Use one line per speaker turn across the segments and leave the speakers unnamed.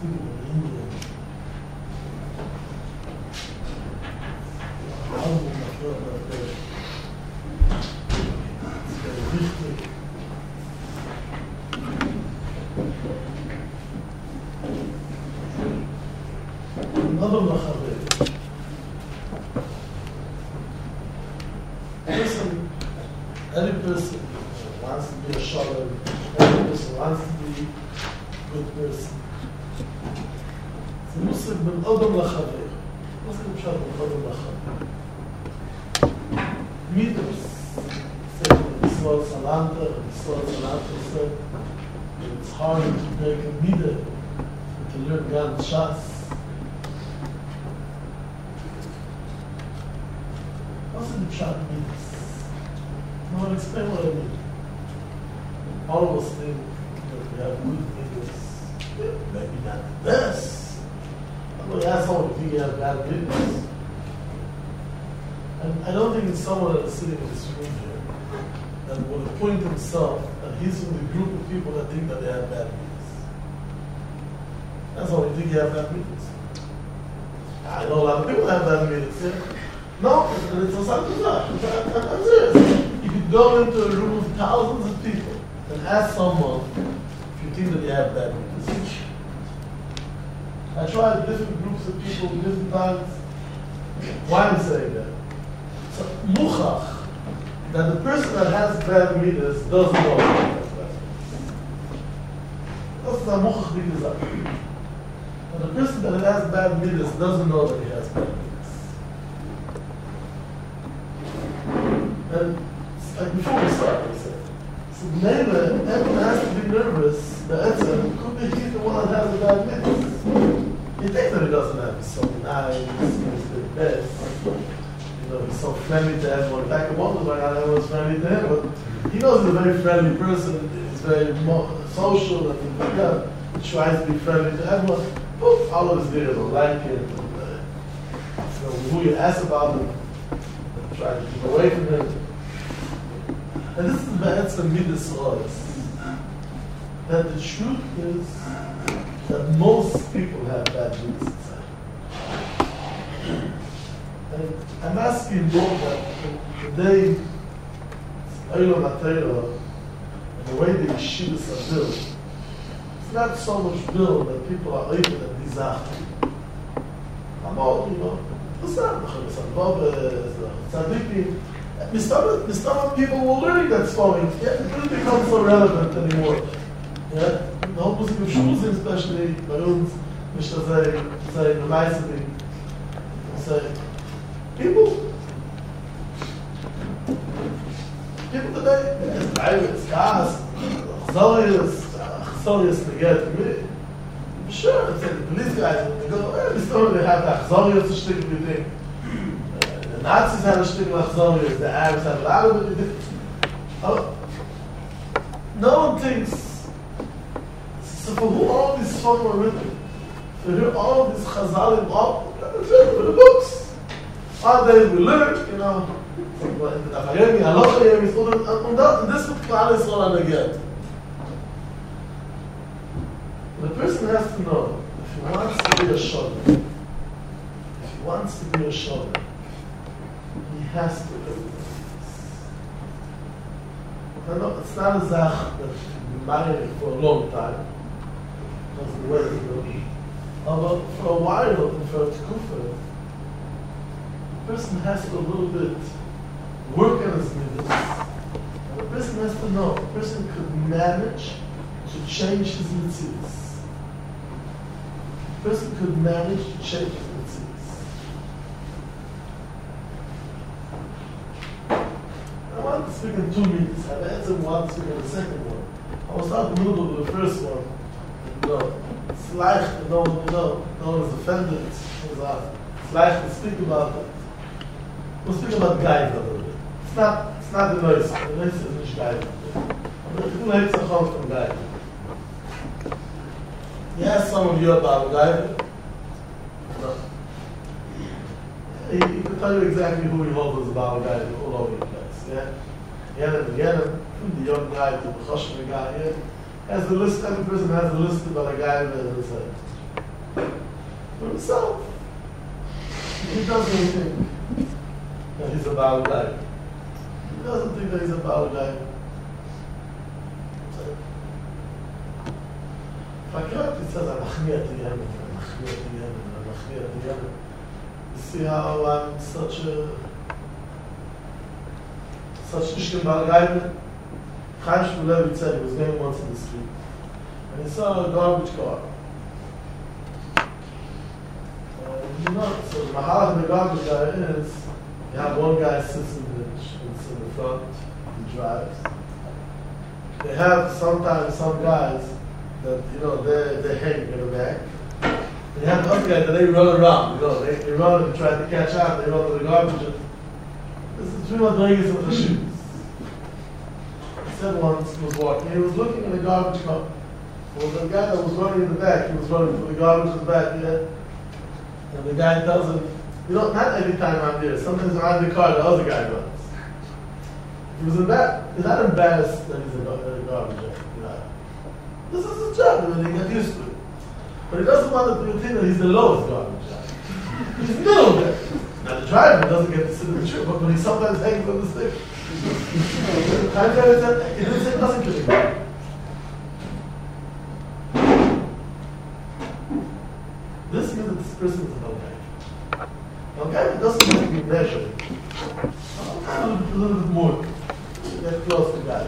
people in India. How do you feel about that? It's very wichtig. Another machaber. Listen, every person wants to be a shalom. Every person wants to be a good person. זה מושג בין אדם לחבר. מה זה נמשל בין אדם לחבר? מידוס. זה בצלול סלנטר, בצלול סלנטר, it's hard to make a midah and to learn Gan Shas. What's the pshat midas? No, I'll explain what I mean. All of us think that we have good midas. Maybe not the best. I'm going to ask someone if you think you have bad midas. And I don't think it's someone that is sitting in this room here that would appoint himself that he's in the group of people that think that they have bad midas. That's all you think you have bad midas. I know a lot of people have bad midas, yeah? No, it's a something. I'm serious. You could go into a room of thousands of people and ask someone if you think that you have bad midas. I tried different groups of people different times. Why am I saying that? So, muchach, that the person that has bad midas doesn't know that he has bad midas. That's the muchach midas. But the person that has bad midas doesn't know that he has bad midas. And like before we start, we said, so maybe everyone has to be nervous that Etzem could be he's the one that has a bad midas. He thinks that he doesn't have. He's so nice, he's the best. You know, he's so friendly to everyone. In fact, the one was like, everyone's friendly to him, but he knows he's a very friendly person. He's very social and things like that. He tries to be friendly to everyone. Poof, all of his videos will like him. And, who you ask about him, try to keep away from him. And this is that's the midas laws. That the truth is that most people have bad midas inside. And I'm asking more that the day Olam HaTorah and the way the yeshivas are built, it's not so much built that people are open at Dizach. I'm all, you know, what's that? Tzadikim. Mr. People will learn that story. Yeah, it doesn't become so relevant anymore. Yeah? The whole music of Shuzim, especially, by uns, Mr. Say, the Maisabim, say, people today, it's private, gas, Chzorius to get me. Sure, the police guys, when they go, they have the Chzorius to stick with you. The Nazis had a shtickle of Chzorius, the Arabs had a lot of it. No one thinks. So for who all these songs were written? For who all these Chazalim, all for the books. All days we learned, you know. And this would call us all again. The person has to know if he wants to be a sholem, he has to live this. I know it's not a zach that should be married for a long time, because the way it will be. But for a while, and for a tekufa, the person has to a little bit work on his midas. And the person has to know, a person could manage to change his mitzvahs. A person could manage to change his mitzvahs. I want to speak in two meetings. I answered one, speak in the second one. I was not moved with the first one. You know, it's leicht, no one is offended. It's leicht to speak about it. We'll speak about guide a little bit. It's not the noise. The noise is not guide. But who hates a home from guide? You ask some of you about guide? No. He can tell you exactly who he holds about guide all over the place. Yeah? Yenem, from the young guy to the Choshma guy. Yeah? Has the list, every person has a list about a guy that is For himself. He doesn't think that he's a bad guy. He doesn't think that he's a bad guy. Fakrat, he says, I'm Achmiyat to Yemen, I'm Achmiyat to Yemen, I'm Achmiyat to Yemen. You see how I'm such Ishkin Balgaiden? Chaim Shmulevitz said he was going once in the street, and he saw a garbage car. So the mahal of the garbage car is, you have one guy sits in the front, he drives. They have sometimes some guys that, they hang in the back. They have other guys that they run around, they run and try to catch out, they run to the garbage. This is pretty much doing it with the shoes. He said once he was walking, he was looking in the garbage car. Well, the guy that was running in the back, he was running for the garbage in the back, and the guy tells him, not every time I'm there, sometimes when I'm in the car, the other guy runs. He was he's not embarrassed that he's a garbage guy. This is his job, and he got used to it. But he doesn't want to think that he's the lowest garbage guy. He's middle there. Now the driver doesn't get to sit in the tree, but when he sometimes hangs on the stick. He didn't say nothing to him. This means that this person is a Balgaiden. Balgaiden doesn't have to be measured. A little bit more. Get close to God.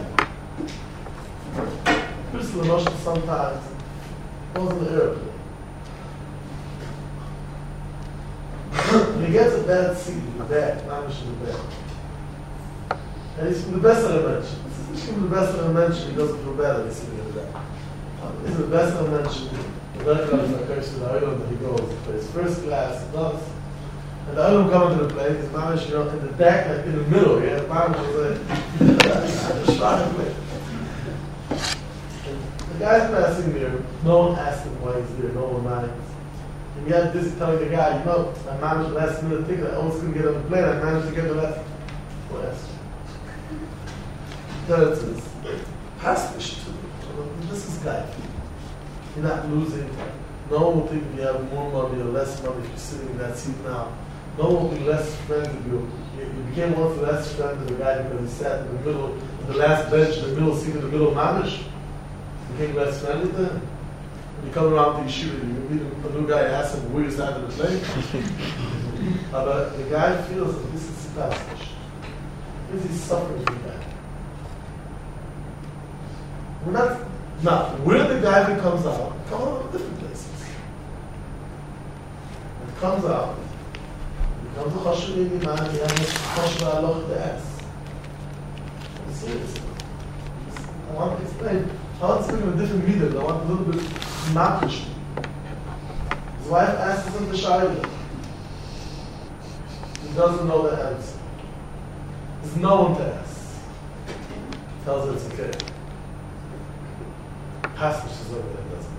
Person in Russia sometimes goes in the airplane. He gets a bad seat in the back, not in the back. And he's from the best elementary. He's from the best elementary, he doesn't feel bad that he's sitting in the back. He's the best elementary. The best elementary is the island that he goes. He plays first class, he does. And the island comes to the place, his mom is in the back, like in the middle. Yeah, his mom is like, the guy's passing there, no one asked him why he's there, no one minds. And he got busy telling the guy, I managed the last minute ticket, I almost couldn't get on the plane, I managed to get the last question. That is pastish to me. This is guy. You're not losing. No one will think if you have more money or less money if you're sitting in that seat now. No one will be less friends with you. You became one of the less friends of the guy because he sat in the middle, in the last bench, in the middle seat, in the middle of Mamish. You became less friendly then. When you come around to Yeshiva, you meet a new guy, ask him where you sat in the plane. But the guy feels that this is pastish. This is suffering from that. We're not, now, where the guy that comes out, come out of different places. It comes out, it comes to Choshev Iman, he has Choshev Aloch the ass. I'm serious. I want to explain. I want to speak in a different meter. I want a little bit makish. His wife asks him the shayla. He doesn't know the answer. There's no one to ask. Tells her it's okay. Pastor Shazogah doesn't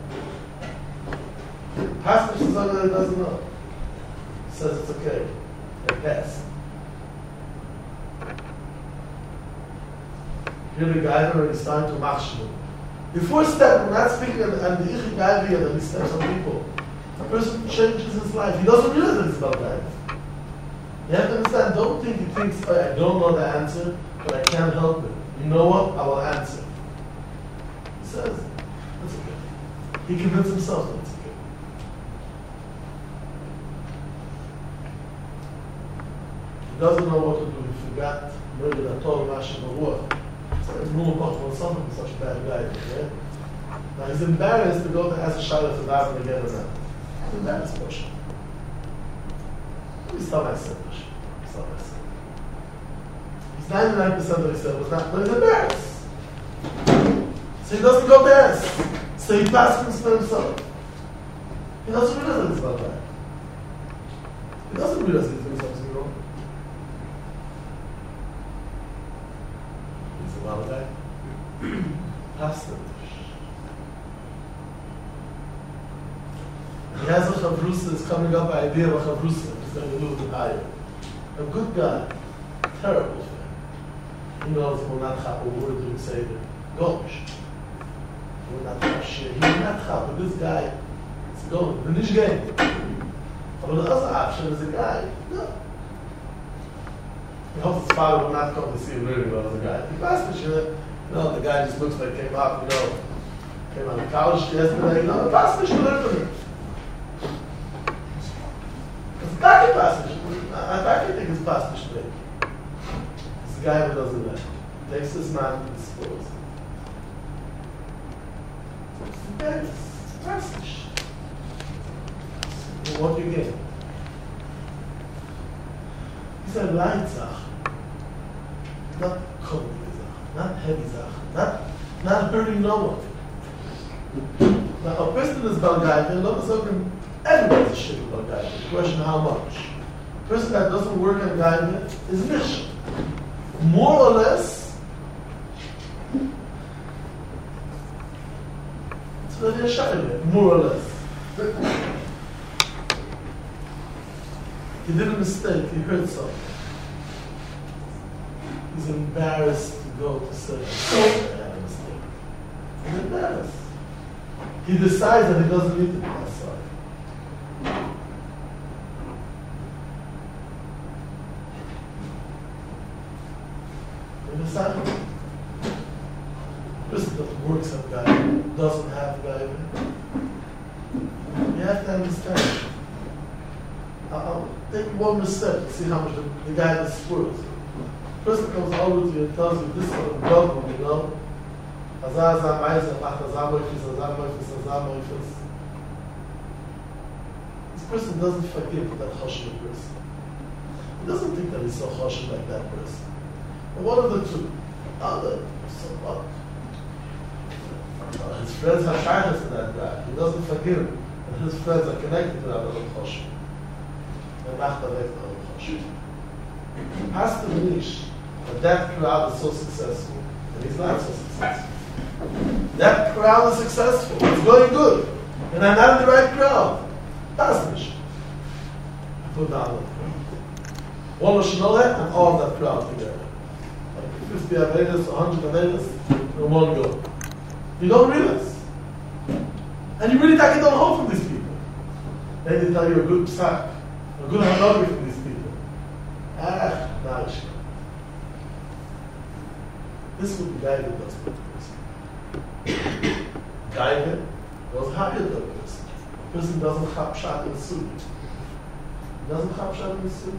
know. Pastor Shazogah doesn't know. Says it's okay. They pass. Here the guy already starting to machshel. Before step, we're not speaking and the Ichi Gaivi and he steps on people. A person changes his life. He doesn't realize that it's about that. You have to understand, don't think he thinks, I don't know the answer, but I can't help it. You know what? I will answer. He says, that's okay. He convinced himself that it's okay. He doesn't know what to do. He forgot. Maybe that told him Hashem Baruch. So it's more possible than something such a bad guy. Okay? Now he's embarrassed to go to ask a Shaila to daven again or not. He's embarrassed, Moshe. Let me stop myself, Moshe. Stop myself. He's 99% of himself was not, but he's embarrassed. So he doesn't go dance. So he passes for himself. He doesn't realize it's about that. He doesn't realize he's doing something wrong. He's a wild guy. Pastor. He has a chavrusa, is coming up with an idea of a chavrusa. He's going to move to higher. A good guy. Terrible fan. He knows we're not chapel, we're doing Seder. Gosh. We're not chapel. He's not chapel. This guy is going. The niche game. But the other option is a guy, no. He hopes his father will not come to see him really well as a guy. He passed the the guy just looks like he came out, came out of college yesterday, the passage should learn from him. It's a guy passage. I think it's passage today. It's a guy who doesn't learn. Takes his man and disposes. It's the guy passage. What do you get? He said light zach, not cold zach, not heavy zach, not hurting no one. Now a person is Balgaiva, not something everybody's a shit about Balgaiva. The question how much? A person that doesn't work on Gaiva is niche. More or less, it's really a shayla, more or less. He did a mistake, he heard something. He's embarrassed to go to say, I had a mistake. He's embarrassed. He decides that he doesn't need to be that sorry. He decided. Person that works at guy, doesn't have guy. You have to understand. I'll take one step to see how much the guy is worth. Person comes over to you and tells you this is a problem, Azar Meiser macht Azar Moifis. This person doesn't forgive that Choshev person. He doesn't think that he's so Choshev like that person. But one of the two, so what? His friends have shyness to that guy. He doesn't forgive him. And his friends are connected to that other Choshev. And macht the other Choshev. Has to finish. But that crowd is so successful, and he's not so successful. That crowd is successful, it's going good, and I'm not in the right crowd. That's the mission. I put down that crowd. One should know that, and all of that crowd together. Like 50 Avedas, 100 Avedas, in one go. You don't realize. And you really don't hope from these people. They tell you a good psak, a good hanogri from these people. Nice. This would be guided us by the person. Guided was higher than the person. The person doesn't have shot in the suit. He doesn't have shot in the suit.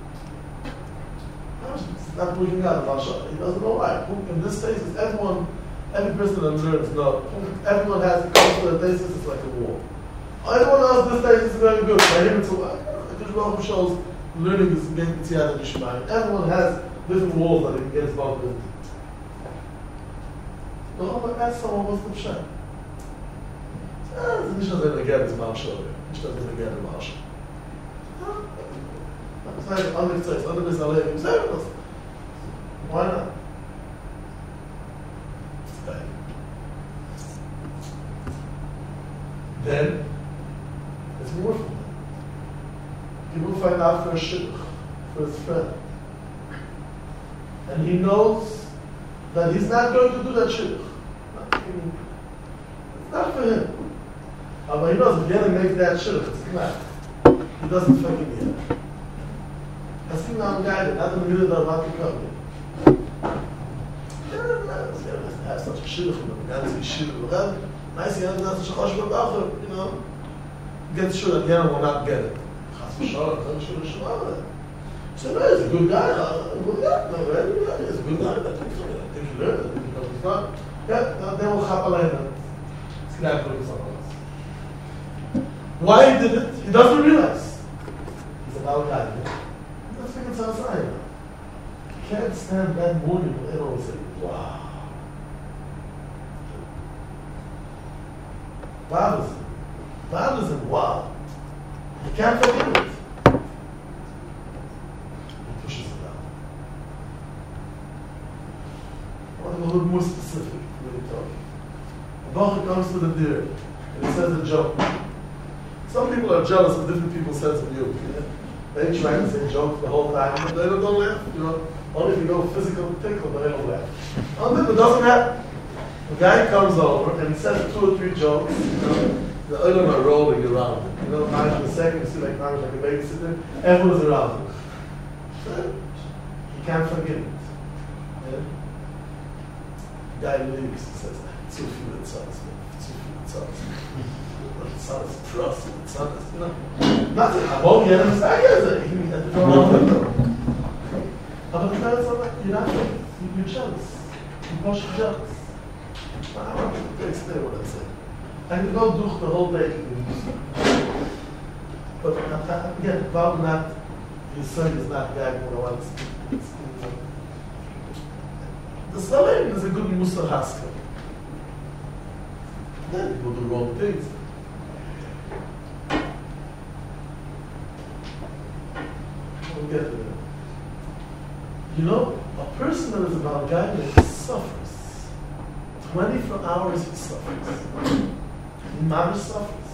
He's not looking out of our shot. He doesn't know why. In this case, every person that learns, everyone has to come to a basis, it's like a wall. Everyone else this day is very good. By him, it's a wall. Who shows learning is getting Tziyad Nishmayim. Everyone has different walls that he can get his mouth with. No, but ask someone what's the pshat. Nicht dass get his mouth show. Nicht dass get his mouth show. Das heißt, andere Zeit, andere ist alle im selben. Why not? Then, it's more from that. People find out for a shidduch, for his friend. And he knows that he's not going to do that shidduch. It's not for him. But he knows if he doesn't make that shidduch, it's not. He doesn't fucking get it. I see now guided, not in the middle of what to come. Have such a shidduch, and the guy is shidduch. Nice, you know, that's a chosh b'bachar, get sure that the other will not get it. Chas v'shalom, don't sure v'shalom. So no, he's a good guy. He's a good guy. I think he learned. I think he knows his God. Yeah, then we'll chap alayna. It's going to look someone else. Why he did it, he doesn't realize. He's a bad guy. Let's think it's outside. He can't stand that morning when everyone will say, wow. Bothers him. Wow. He can't forgive it. He pushes it down. I want to go a little more specific when we're talking. A bacher comes to the deer and he says a joke. Some people are jealous of different people's sense of humor. They try to say jokes the whole time, but they don't laugh. Only if you go physical tickle, but they don't laugh. It doesn't happen. The guy comes over and he says 2 or 3 jokes. The oilam are rolling around him. You know, Mamish in a second, you see like Mamish like a babysitter, everyone is around him. He can't forget it. Yeah? Guy leaves, he says, too few sons, too few sons. The son is trust, the son is, you know. Nothing. I won't get him, I guess he had to throw out the window. But the parents are like, you're not doing it. You're jealous. You're pushing jealous. I want to explain what I'm saying. I can go do the whole day. But again, probably not, his son is not the guy who wants to speak. The Salim is a good Musa Haskell. Then people do wrong things. We'll get to that. You know, a person that is about guidance suffers. 24 hours he suffers. Mamish suffers.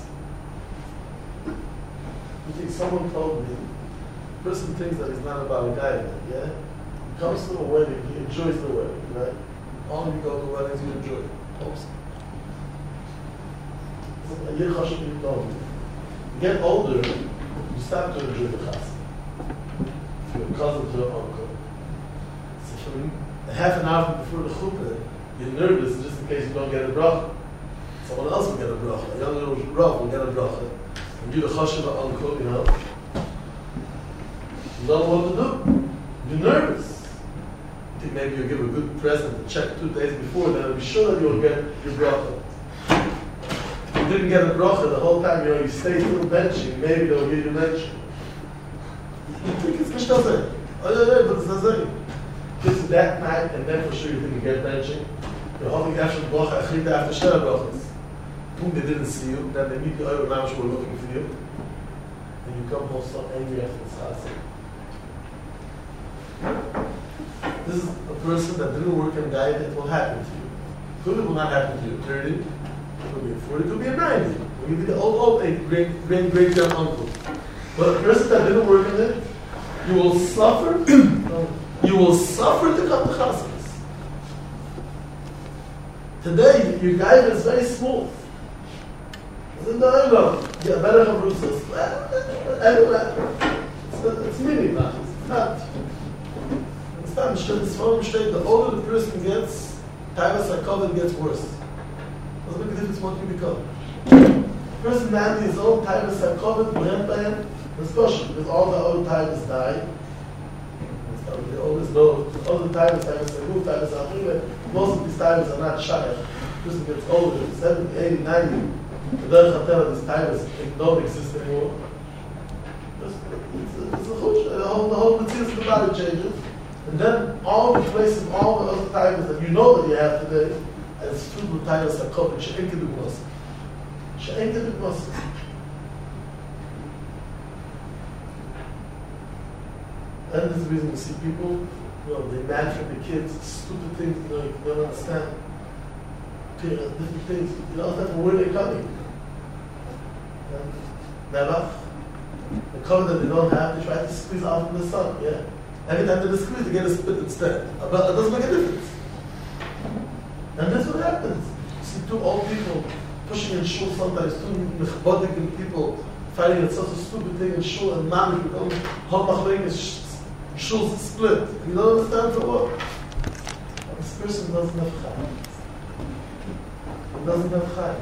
You think someone told me, the person thinks that he's not about a guy, yeah? He comes to a wedding, he enjoys the wedding, right? All you go to weddings, you enjoy it. You get older, you start to enjoy the chassid. Your cousin to your uncle. So for a half an hour before the chuppah, you're nervous just in case you don't get a bracha. Someone else will get a bracha. A young little Rav will get a bracha. And you the chashiv uncle, you know. You don't know what to do. You're nervous. You think maybe you'll give a good present and check 2 days before, then I'll be sure that you'll get your bracha. If you didn't get a bracha the whole time, you know, you stay still benching, maybe they'll give you benching. You think it's nicht das sein. Oh, yeah, but it's das sein. Just that night, and then for sure you didn't get benching. You're hoping after the bracha, achrit after share brachas. Boom, they didn't see you, then they meet the other mamish who were looking for you. And you come home so angry after this chassid. This is a person that didn't work in guide, it will happen to you. Could it will not happen to you 30, it could be a 40, it could be a 90. It could be the old great young uncle. But a person that didn't work in it, you will suffer. You will suffer to come to chassidus. Today, your guide is very smooth. It's in the oilam. Yeah, better have rusas. It's mini, man. It's not. It's not. The older the person gets, Taivas HaKavod gets worse. Doesn't make a difference what you become. The person managing his own Taivas HaKavod, went by him, it's kosher, because all the old Taivas die. They always know, all the Taivas HaKavod, Taivas HaKavod, most of these Taivas are not shy. The person gets older, 70, 80, 90. The Derech HaTeva, these Taivas don't exist anymore. It's a chush, the whole material of the body changes. And then all replaces all the other Taivas that you know that you have today, and it's filled with Taivas HaKavod, she'en keduk nosek. She'en keduk nosek. And this is the reason you see people, you know, they mad for the kids, stupid things, you know, you don't understand. Different things, you don't understand from where they're coming. Never. The color that they don't have, they try to squeeze out from the sun, yeah. Every time they squeeze, they get a split instead. But it doesn't make a difference. And that's what happens. You see 2 old people pushing in shul sometimes, 2 mechbodik people fighting at such a stupid thing in shul, and mamish becomes whole machloek is shul's split. You don't understand for what? This person doesn't have chai. He doesn't have chai.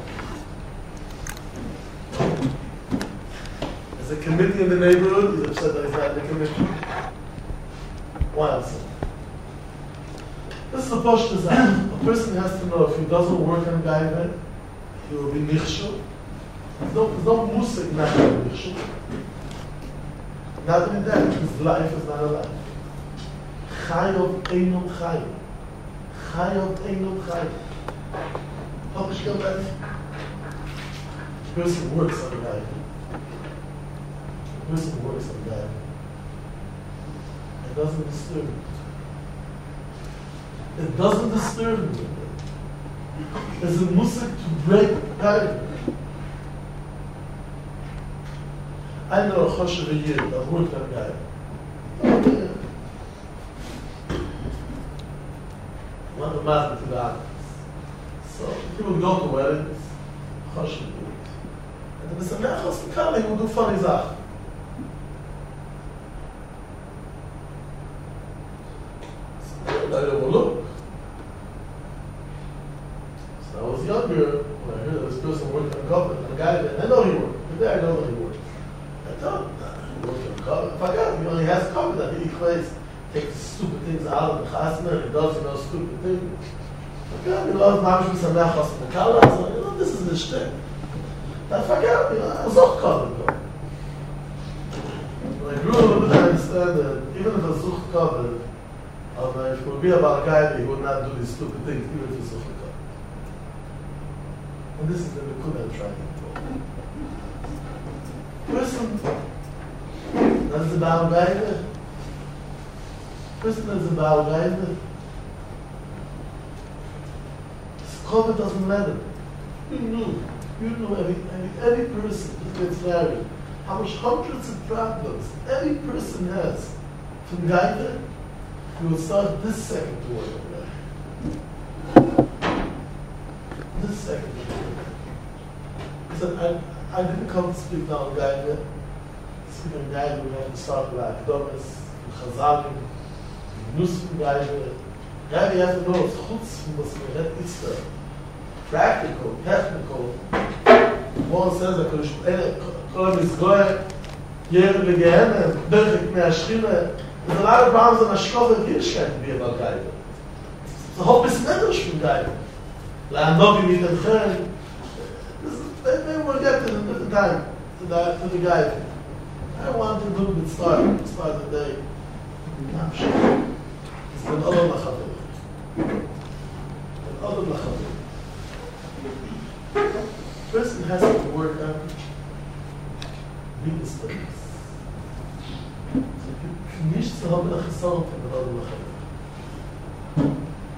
There's a committee in the neighborhood, he's upset that he's not in the committee. Why else? This is a posh design. A person has to know if he doesn't work on Gaiva, he will be nichshul. There's no musik not to be nichshul. Not only that, his life is not a life. Chayov einum chayim. Chayov einum chayim. How much you got? The person works on Gaiva. The person works on Gaiva. It doesn't disturb me. It doesn't disturb me. There's a musik to break Gaiva. I know a choshev a year that worked on Gaiva. One of the to the others. So people go to weddings, choshev a year. And the Mesamech Hospitality will do funny Sachen. I overlook. So I was younger when I heard this person working on government, a guy that I know he worked. The day I know that he worked. I thought, he worked on government. If I got he only has covered that he plays, takes stupid things out of the chasna, and he does, stupid things. Okay, loves Mamish Mesamech Hospitality. So, this is the shtick. I forgot, I was auch covered though. When I grew a little bit, I understand that even if I was auch covered, if it would be about a guy, he would not do these stupid things, even if he's auch covered. And this is the Nikud I'm trying to talk. Person that is a Baal Gaiva, person that is a Baal Gaiva, his cover doesn't matter. You know every person who gets married, how much hundreds of problems every person has from Gaiva, you will start this second to work on that. This second to work on that. He said, I didn't come to speak now on Gaiva. Speak on Gaiva, we have to start with Akdomis, with Chazalim, with Nus from Gaiva. Gaiva, you have to know it's chutz from what's going to Easter. Practical, technical. One says that Kolam is going, Yerim Legehem, Berchik Me'ashchina. There's a lot of problems on Ashkov and Yiddishkeit to be about Gaiva. It's a whole mismedrash from Gaiva. La'anovi Mitachem. Maybe we'll get to the time, to the Gaiva. I want to do it start the day. I'm sure. It's an Olam L'Chavir. An Olam L'Chavir. Person has to work on Venus studies. Nicht zu haben nach Gesamt von der Olam L'Chavir.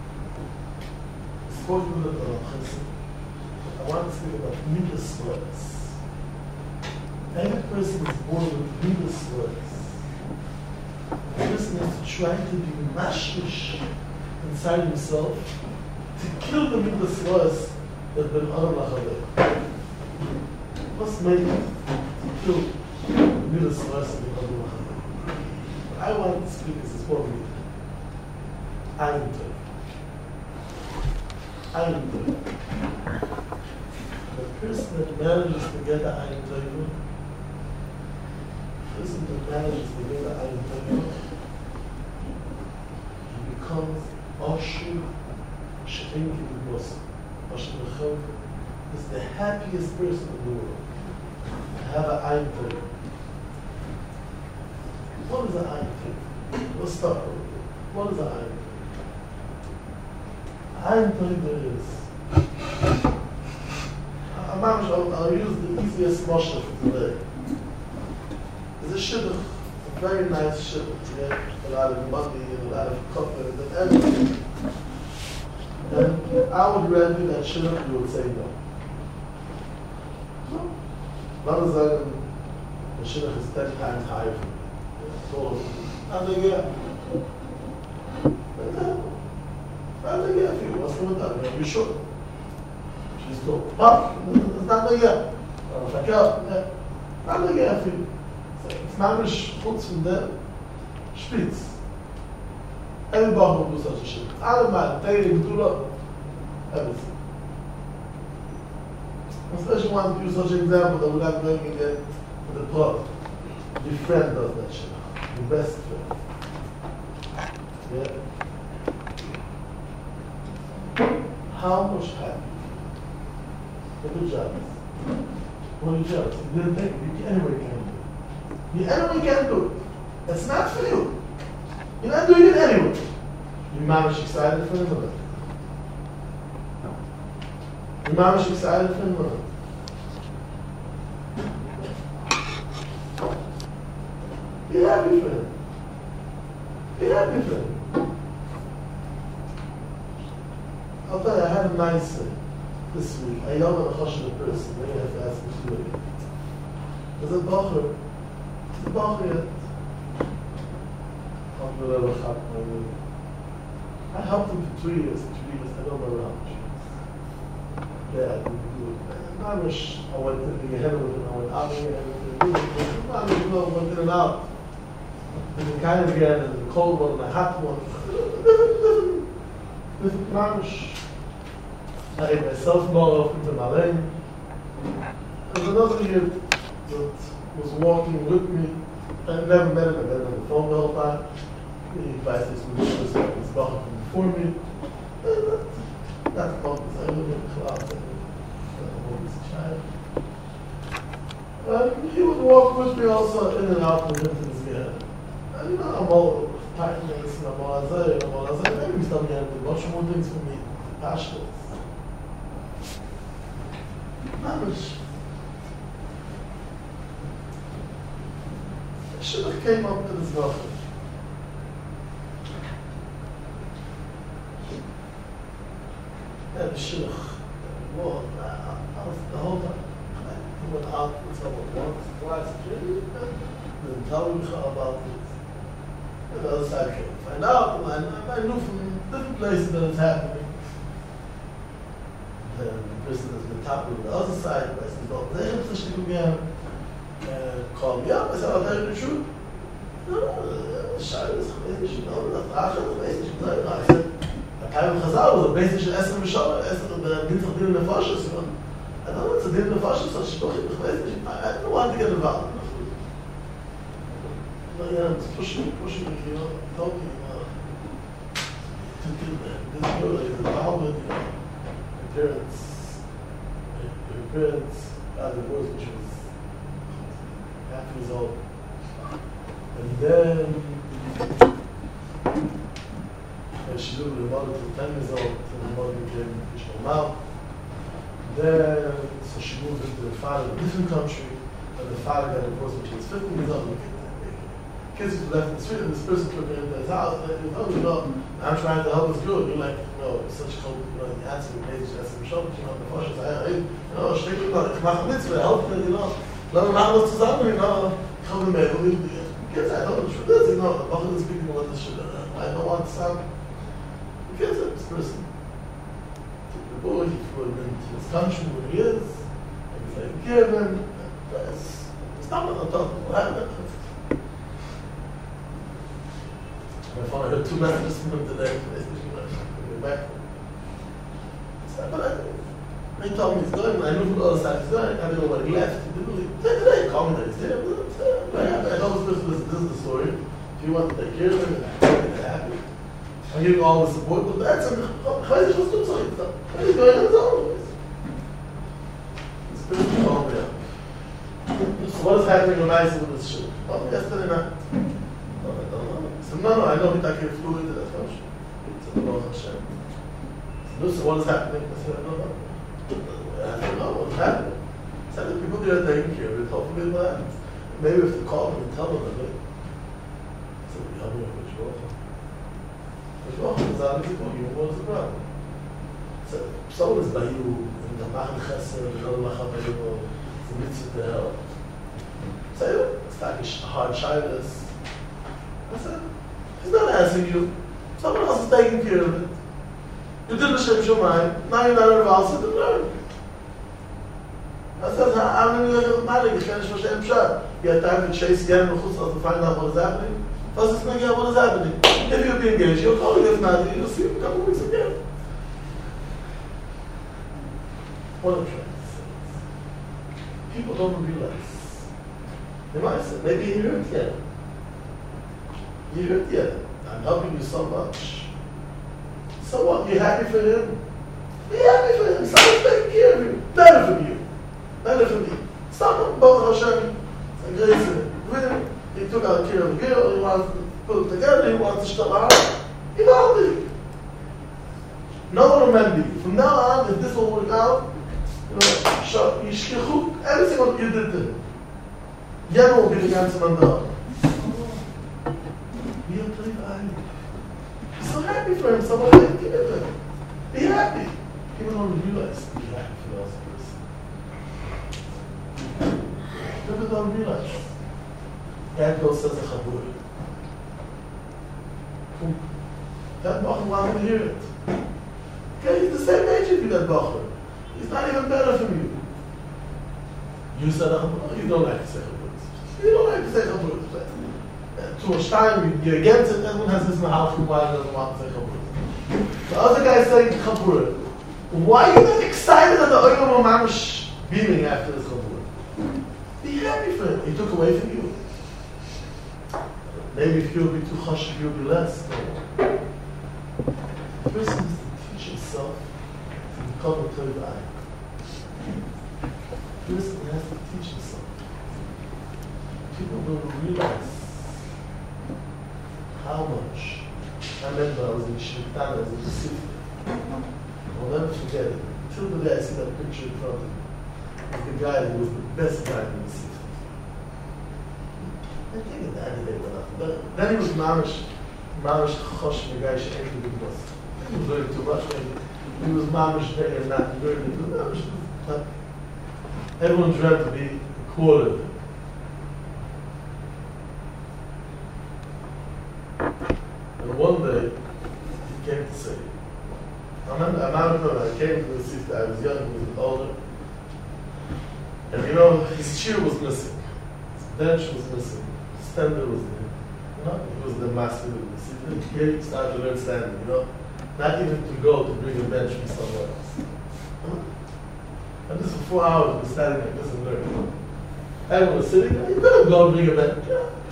It's 40 minutes of I want to speak about Midas words. Every person is born with Midas words. The person has to try to be mashmish inside himself to kill the Midas words that been Olam L'Chavir. What's made it to kill the Midas words in the Olam L'Chavir? I want to speak as a sport leader. I am doing. I am doing. The person that manages to get the Ayin Toivu, the person that manages to get the Ayin Toivu, he becomes Oshu She'en Kibibos. Oshu L'Chavir is the happiest person in the world. To have an Ayin Toivu. What is an Ayin Toivu? Let's start with it. What is an Ayin Toivu? Ayin Toivu is I'll use the easiest mashal for today. It's a shidduch, a very nice shidduch. You get a lot of money and a lot of confidence and everything. And I would rather that shidduch, you would say no. No. Not as the shidduch is 10 times higher from me. So, I think, yeah. I think, yeah, if you want to do that, you should. She's told, but it's not the year. Check out, not the year for you. It's not a schutz from them. Spitz. Everybody will do such a shit. All of my daily do everything. Especially want to use such an example that we're not going to get to the plot. Your friend does that shit. Your best friend. Yeah? How much happy? What are you jealous? What are you jealous? You didn't think it. Anybody can do it. You anybody can do it. It's not for you. You're not doing it anyway. Your mom is excited for him or not? Your mom is excited for him or not? Be happy for him. Be happy for him. I'll tell you, I had a nice this week. I yelled at a chashuv person. Maybe I have to ask him to do it. There's a bacher. There's a bacher yet. I helped him for 2 years. 2 years. I don't remember how much. Yeah, I didn't do it, man. I wish I went in the head with him, I went out in the head with him. I went in and out. Different kind of again, and the cold one and the hot one. Different mamish. I ate myself more up into my lane. There's another kid that was walking with me. I never met him, I met him on the phone the whole time. He advised his his bachar from before me. That's focus. I live in the cloud. I was a child. He would walk with me also in and out with him to this guy. And I'm all tightness and I'm all Azay. Maybe he's done much more things for me. Passionate. Not much. I should have came up to this level. And should have. Well, I was the whole time. I went out with someone once, twice, then tell me about it. And the other side came to find out, and I knew from different places that it's happening. And the person has been talking to the other side, I said, don't let him push you again. And called me up, I said, I'll tell you the truth. No, shy is crazy, I said, Kaim Chazal was a basic Esser Mishal, Esser B'Din Din Nefashos, you know. I don't know what's a Din Nefashos, so Shidduchim, I didn't want to get involved. You know, it's pushing me, you know, talking, to do that. This girl is involved with, you know, her parents got divorced when she was half years old. And then, she lived with her mother till 10 years old, till her mother became Ishmael. Then, so she moved into her father in a different country, and the father got divorced when she was 15 years old. Kids who left in the street, and this person took her into his house, and they told me, no, I'm trying to help this girl. You're like, no, such a you answer the page, that's the show, you know, the fashion, steck mir mal, ich mache Mitzvah, help me, you know. Lass uns machen das zusammen, you know. Ich habe mir, kids, I don't know what this, you know, I'm not speaking about this shit. I don't want to sound. Because this person took the boy, he flew him into his country where he is, and he's like, given, it's not what I'm talking about. My phone, I heard 2 messages from him today, get back. But he told me he's going, I knew from the other side he's going, I didn't know what he left. He didn't really, today he called me that he's there. I know this is the story. If you want to take care of him, and I'm happy. I'm giving all the support, but that's a crazy was good so he's going on his own. It's pretty calm down. So what is happening when I see with this shit? Oh, yesterday night. No, I don't know. I said, no, I know he flew into that country. He said, no, Hashem. So what is happening? I said, I don't know. I don't know what's happening. I said, the people there are taking care of it, hopefully what happens. Maybe if they call them and tell them, I said, we have a what's the problem? So, someone is by you, and the Machen Chesed, and the Machen Chesed, it's a mitzvah to help. So, it's like a hard shyness. I said, he's not asking you. Someone else is taking care of it. You did the Shem Shomayim, now you're not involved, so learn. I said, I'm going to go to the Malik, you finish for Shem Shad. You have time to chase again and to find out what is happening. First, it's not what is happening. If you'll be engaged, you'll call me. If not, you'll see me a couple of weeks again. What I'm trying to say is, people don't realize. They might say, maybe you heard yet. You heard yet. I'm helping you so much. So what? You're happy for him? Be happy for him. Someone's taking care of you. Better for you. Better for me. Stop him. Baruch Hashem. It's a great thing. He took out care of the girl, he wants to put it together, he wants to stop out. He found me. No one remember you. From now on, if this will work out, you know, Yishkichu, everything what you did to him. Yen will be the answer on the other. Be so happy for him, someone like give him. Be happy. People don't realize be happy for the other person. People don't realize. That girl says a chabur. That Bachar wanted to hear it. Okay, he's the same age as you, that Bachar. He's not even better from you. You said you don't like to say chavruas. You don't like to say chavruas. To a time, you're against it, everyone has this mahal from why he doesn't want to say chavruas. The other guy saying chavruas. Why are you not excited that the Olam Mamash beaming after this chavruah? Be happy for him. He took away from you. Maybe if you'll be too hush, you'll be less. No. The person has to teach himself to become a Tov Eye. The person has to teach himself. People don't realize how much. I remember I was in Shirtan, I was in the city. I'll never forget it. Till the day I see that picture in front of me. The guy who was the best guy in the city. I think it died today, but then he was Mamish Chosh, the guy she entered the bus. He was learning too much, maybe. He was Mamish there and not learning. Everyone dreamt to be a quarter of him. And one day, he came to say, I came to the city, I was young, he was older. And you know, his chair was missing. His bench was missing. His tender was there. You know, he was the master of the city. He started to learn standing, you know. Not even to go to bring a bench from somewhere else. And this for 4 hours, we were standing like this and learning. Everyone was sitting there, you couldn't go and bring a bench.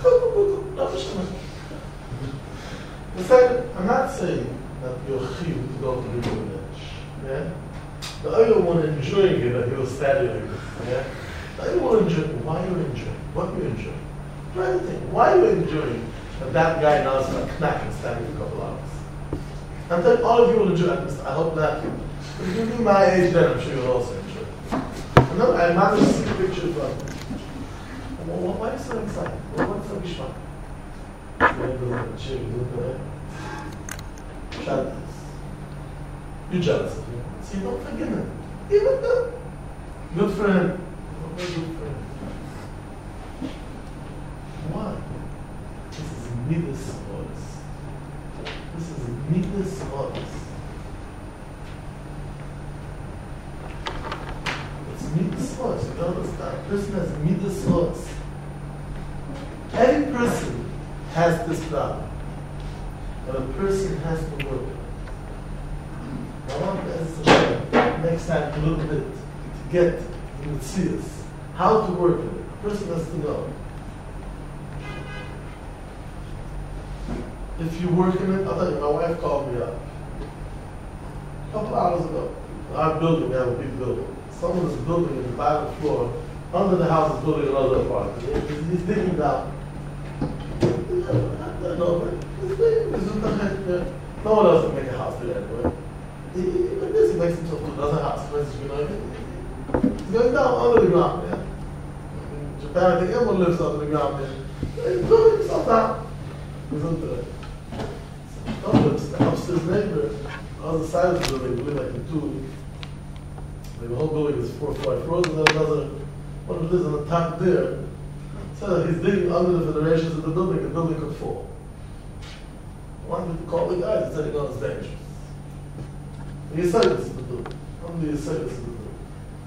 The second, I'm not saying that you're chiyuv to go to bring a bench. Yeah? The other one enjoying it, that he was standing like this. Yeah? The other one enjoying, why are you enjoying? What are you enjoying? Try to think, why are you enjoying that guy now is like knacking standing for a couple hours? I'm telling all of you will enjoy it. I hope not. But if you be my age then, I'm sure you'll also enjoy it. No, I managed to see the picture in front of me. Well, why are you so excited? What's so geschmack? You're jealous of him. So you don't forgive him. Even though. Good for him. Good for him. Why? This is Midas Oris. This is Midas Oris. It's Midas Oris. You don't understand. A person has Midas Oris. Every person has this problem. But a person has to work. I want to ask next time a little bit to get the Metzias, how to work with it. A person has to know. If you work in it, I'll tell you, my wife called me up a couple hours ago. Our building, we have a big building. Someone is building in the bottom floor, under the house is building another apartment. He's digging down. No one else can make a house to that way. He makes himself to another house. He's going down under the ground, man. In Japan, I think everyone lives under the ground, man. He's building himself down. He's under there. The upstairs neighbor, on the side of the building, we live like in two. Like the whole building is 4 or 5 floors, and then another one who lives on the top there. So he's digging under the foundations of the building could fall. I wanted to call the guys and said, no, it's dangerous. And he said this in the building. Only he said this in the building.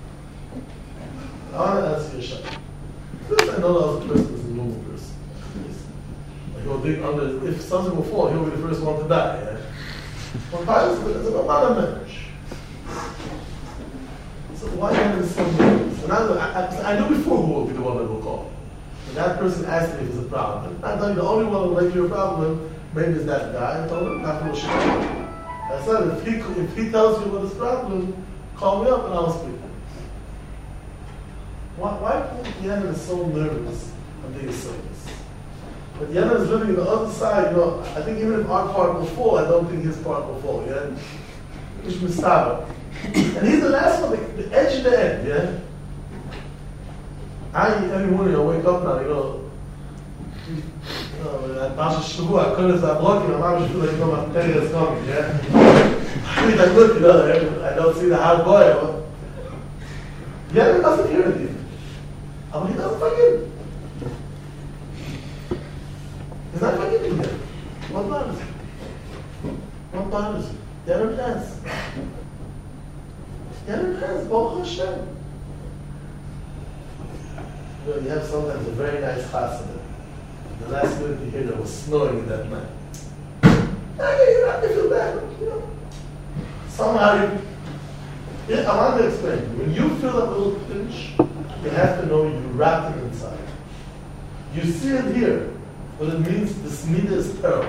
I want to ask you a shot. First, I know that person is a normal person. Like he'll dig under, if something will fall, he'll be the first one to die. Yeah? But pilots, it's a lot of marriage. So why are you so nervous? And I knew before who will be the one that will call. And that person asked me if it's a problem. And I thought the only one who will make you a problem maybe is that guy. I told him, not to shit. I said, if he tells you what his problem, call me up and I'll speak. Why Yana is so nervous on being service? But Yana is living on the other side, you know, I think even if our part will fall, I don't think his part will fall, yeah? Ish Mistaba. And he's the last one, the edge of the end, yeah? Every morning I wake up now, you know, at Pasha Shavua, I couldn't stop looking, my mom feel like, you know, my penny is coming, yeah? I mean, I look, you know, I don't see the hard boy. Yeah, he doesn't hear anything. But he doesn't forgive. He's not forgiving them. What bothers you? What bothers you? They don't dance. They don't dance. Baruch Hashem. You know, you have sometimes a very nice chasana. The last minute you hear there was snowing in that night. You have to feel bad, you know. Somehow I want to explain. When you feel a little pinch, you have to know you wrap it inside. You see it here, but it means this meter is terrible.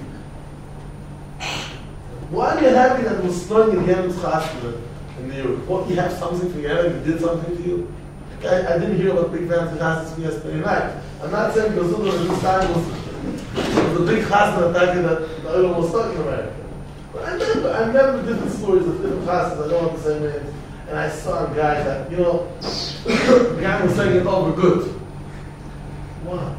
Why are you happy that it was snowing in Yemen's chasana in New York? What, you have something for Yemen? He did something to you? I didn't hear about big fancy chasanas from yesterday night. I'm not saying because this time was the big chasana attack that the oil was stuck in America. But I remember different stories of different chasanas. I don't want to say names. And I saw a guy that, you know, the guy was saying it over good. Why?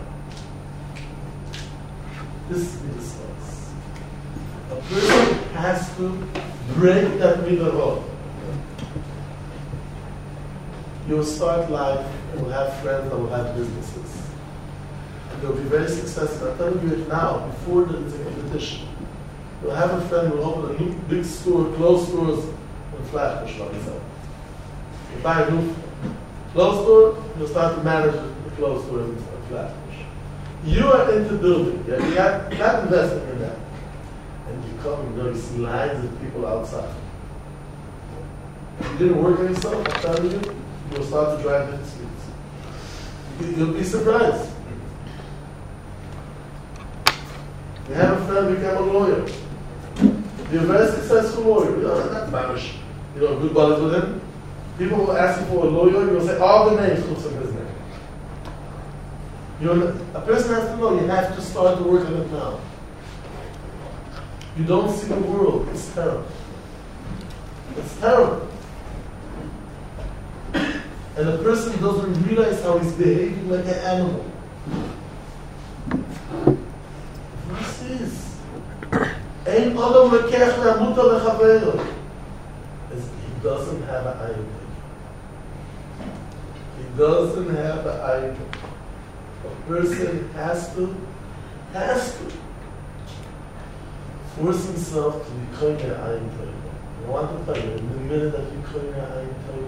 This is this. A person has to break that middle. You'll start life and will have friends that will have businesses. And you'll be very successful. I'm telling you it now, before there is a competition. You'll have a friend who will open a new big store, close stores, and Flatbush, like I said. You buy a new close store, you'll start to manage the close store in Flatbush. You are into building. You got investing in that. And you come and you see lines of people outside. If you didn't work on yourself, I'm telling you, you'll start to drive in the streets. You'll be surprised. You have a friend become a lawyer. You're a very successful lawyer. You know, not Spanish. You know, good buddies with him. People will ask you for a lawyer, you'll say all the names of his name. A person has to know you have to start to work on it now. You don't see the world. It's terrible. It's terrible. And the person doesn't realize how he's behaving like an animal. This is. Ein Adam lekech le'amuta lechaveiro. He doesn't have an eye. He doesn't have an eye. A person has to force himself to become an eye. I want to tell you, in the minute that you become an eye,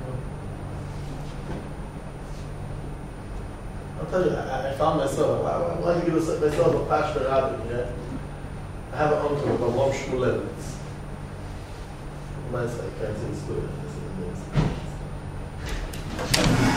I'll tell you, I found myself, I wanted to give myself a patch for rabbit, yeah? I have an uncle with a long Shmulevitz. Nice, I can't say it's good.